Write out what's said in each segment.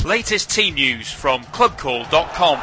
latest team news from clubcall.com.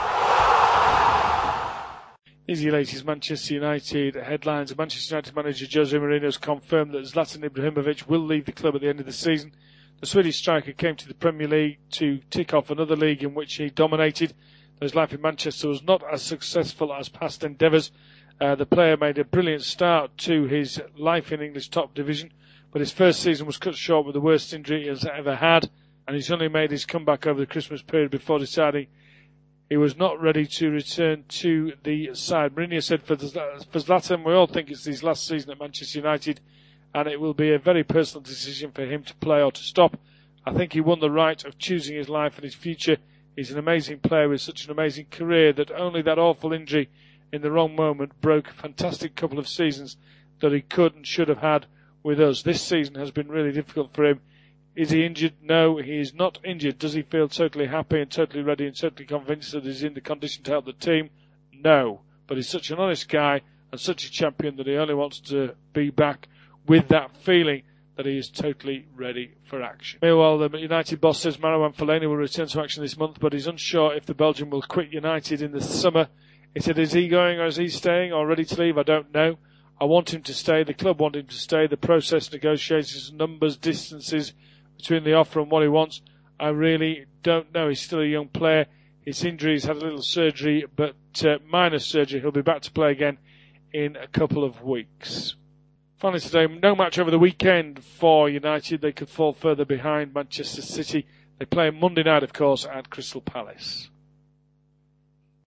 Here's your latest Manchester United headlines. Manchester United manager Jose Mourinho has confirmed that Zlatan Ibrahimovic will leave the club at the end of the season. The Swedish striker came to the Premier League to tick off another league in which he dominated. Though his life in Manchester was not as successful as past endeavours. The player made a brilliant start to his life in English top division, but his first season was cut short with the worst injury he has ever had, and he's only made his comeback over the Christmas period before deciding he was not ready to return to the side. Mourinho said for Zlatan, we all think it's his last season at Manchester United, and it will be a very personal decision for him to play or to stop. I think he won the right of choosing his life and his future. He's an amazing player with such an amazing career that only that awful injury in the wrong moment broke a fantastic couple of seasons that he could and should have had with us. This season has been really difficult for him. Is he injured? No, he is not injured. Does he feel totally happy and totally ready and totally convinced that he's in the condition to help the team? No. But he's such an honest guy and such a champion that he only wants to be back with that feeling that he is totally ready for action. Meanwhile, the United boss says Marouane Fellaini will return to action this month, but he's unsure if the Belgian will quit United in the summer. He said, is he going or is he staying or ready to leave? I don't know. I want him to stay. The club want him to stay. The process, negotiations, numbers, distances between the offer and what he wants, I really don't know. He's still a young player. His injury, he's had a little surgery, but minor surgery. He'll be back to play again in a couple of weeks. Finally today, no match over the weekend for United. They could fall further behind Manchester City. They play Monday night, of course, at Crystal Palace.